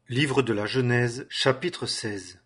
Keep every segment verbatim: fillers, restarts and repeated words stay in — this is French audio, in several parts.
Livre de la Genèse, chapitre seize.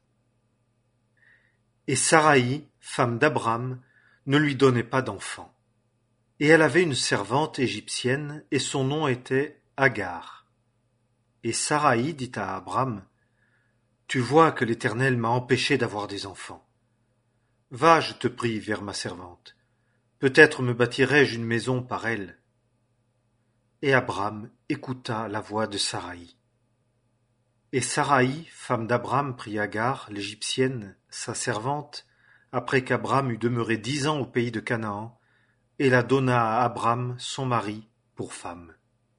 Et Saraï, femme d'Abram, ne lui donnait pas d'enfant. Et elle avait une servante égyptienne, et son nom était Agar. Et Saraï dit à Abram, « Tu vois que l'Éternel m'a empêché d'avoir des enfants. Va, je te prie, vers ma servante. Peut-être me bâtirai-je une maison par elle. » Et Abram écouta la voix de Saraï. Et Saraï, femme d'Abram, prit Agar, l'Égyptienne, sa servante, après qu'Abram eut demeuré dix ans au pays de Canaan, et la donna à Abram, son mari, pour femme.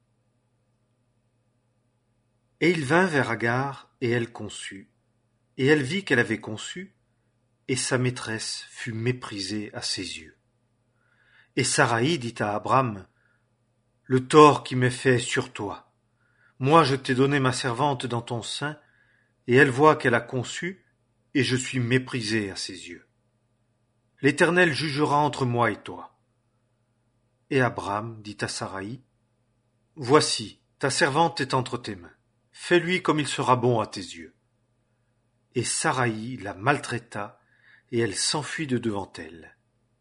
Et il vint vers Agar, et elle conçut. Et elle vit qu'elle avait conçu, et sa maîtresse fut méprisée à ses yeux. Et Saraï dit à Abram, « Le tort qui m'est fait est sur toi. Moi je t'ai donné ma servante dans ton sein, et elle voit qu'elle a conçu, et je suis méprisé à ses yeux. L'Éternel jugera entre moi et toi. » Et Abram dit à Saraï, « Voici, ta servante est entre tes mains. Fais-lui comme il sera bon à tes yeux. » Et Saraï la maltraita, et elle s'enfuit de devant elle.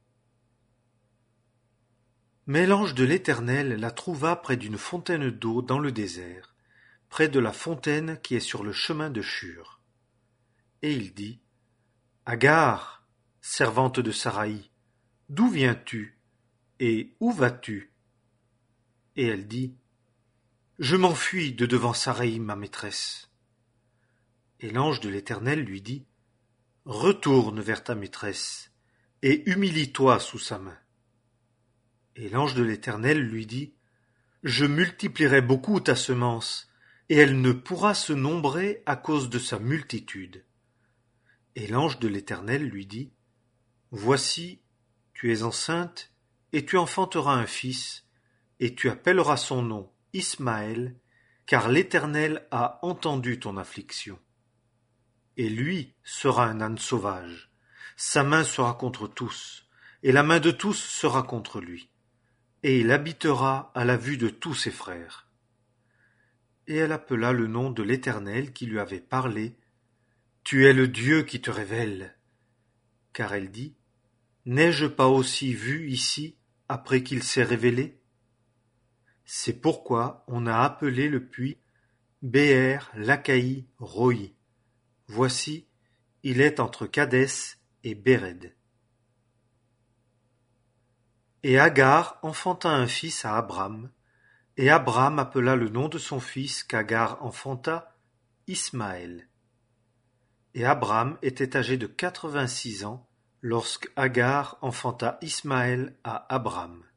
Mais l'ange de l'Éternel la trouva près d'une fontaine d'eau dans le désert, près de la fontaine qui est sur le chemin de Shur. Et il dit, « Agar, servante de Saraï, d'où viens-tu, et où vas-tu » Et elle dit, « Je m'enfuis de devant Saraï, ma maîtresse. » Et l'ange de l'Éternel lui dit, « Retourne vers ta maîtresse, et humilie-toi sous sa main. » Et l'ange de l'Éternel lui dit, « Je multiplierai beaucoup ta semence, et elle ne pourra se nombrer à cause de sa multitude. » Et l'ange de l'Éternel lui dit, « Voici, tu es enceinte, et tu enfanteras un fils, et tu appelleras son nom Ismaël, car l'Éternel a entendu ton affliction. Et lui sera un âne sauvage, sa main sera contre tous, et la main de tous sera contre lui, et il habitera à la vue de tous ses frères. » Et elle appela le nom de l'Éternel qui lui avait parlé, « Tu es le Dieu qui te révèle. » Car elle dit, « N'ai-je pas aussi vu ici après qu'il s'est révélé ?» C'est pourquoi on a appelé le puits Béer Lacaï Roi. Voici, il est entre Kadès et Béred. Et Agar enfanta un fils à Abram, et Abram appela le nom de son fils qu'Agar enfanta Ismaël. Et Abram était âgé de quatre-vingt-six ans lorsque Agar enfanta Ismaël à Abram.